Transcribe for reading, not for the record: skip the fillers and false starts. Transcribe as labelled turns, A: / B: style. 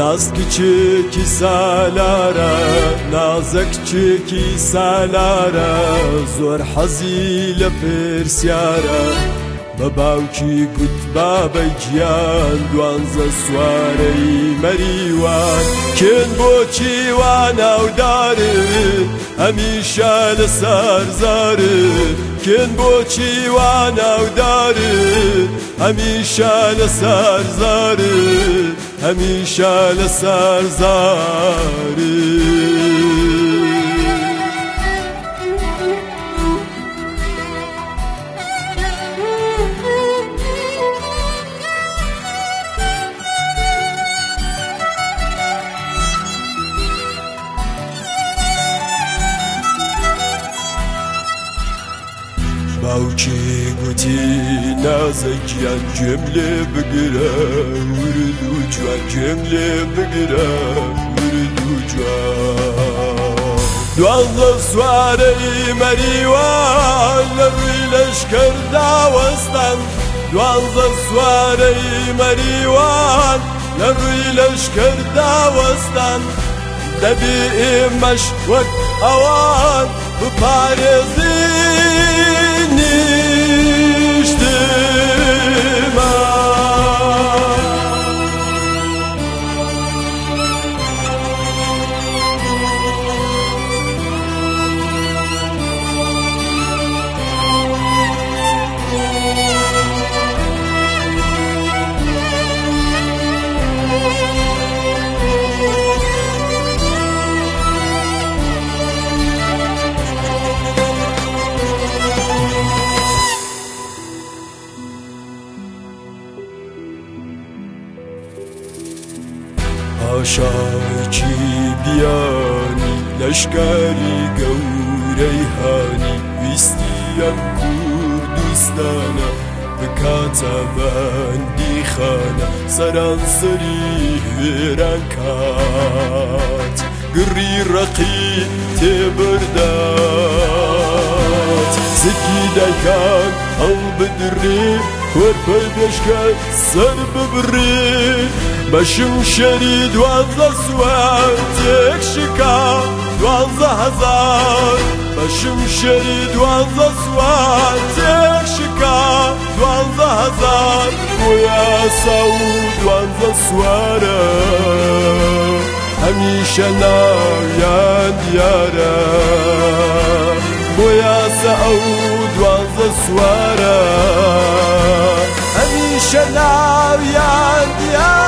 A: ناز کچێکی سالارە نازە کچێکی سالارە زۆر حەزی لە پرسیارە بە باوکی گوت بابەی گیان دوانزە سوارەی مەریوان کێن بۆچی وا ناودارن هەمیشە لەسەر زارن کێن بۆچی وا ناودارن هەمیشە لەسەر زارن هەمیشە لەسەر زارن باوکی گوتی نازە گیان گوێم لێ بگرە ورد و جوان گوێم لێ بگرە ورد و جوان دوانزە سوارەی مەریوان لە ڕووی لەشکەر داوەستان دوانزە سوارەی مەریوان لە ڕووی لەشکەر داوەستان دەبێ ئێمەش وەک ئەوان بپارێزین پاشایکی بیانی لەشکری گەورەی هانی ویستیەم کوردستانە بکاتە بەندی خانە سەرانسەری وێران کات گڕی ڕەقی تێبەردات زگی دایکان هەڵ بدڕێ کۆرپەی بێشکە سەر ببڕێ بەشم شەری دوانزە سوار تێک شکا دوانزە هەزار بەشم شەری دوانزە سوار تێک شکا دوانزە هەزار بۆ یاسا و دوانزە سوارە هەمیشە ناویان دیارە بۆ یاسا ئەو دوانزە سوارە هەمیشە ناویان دیارە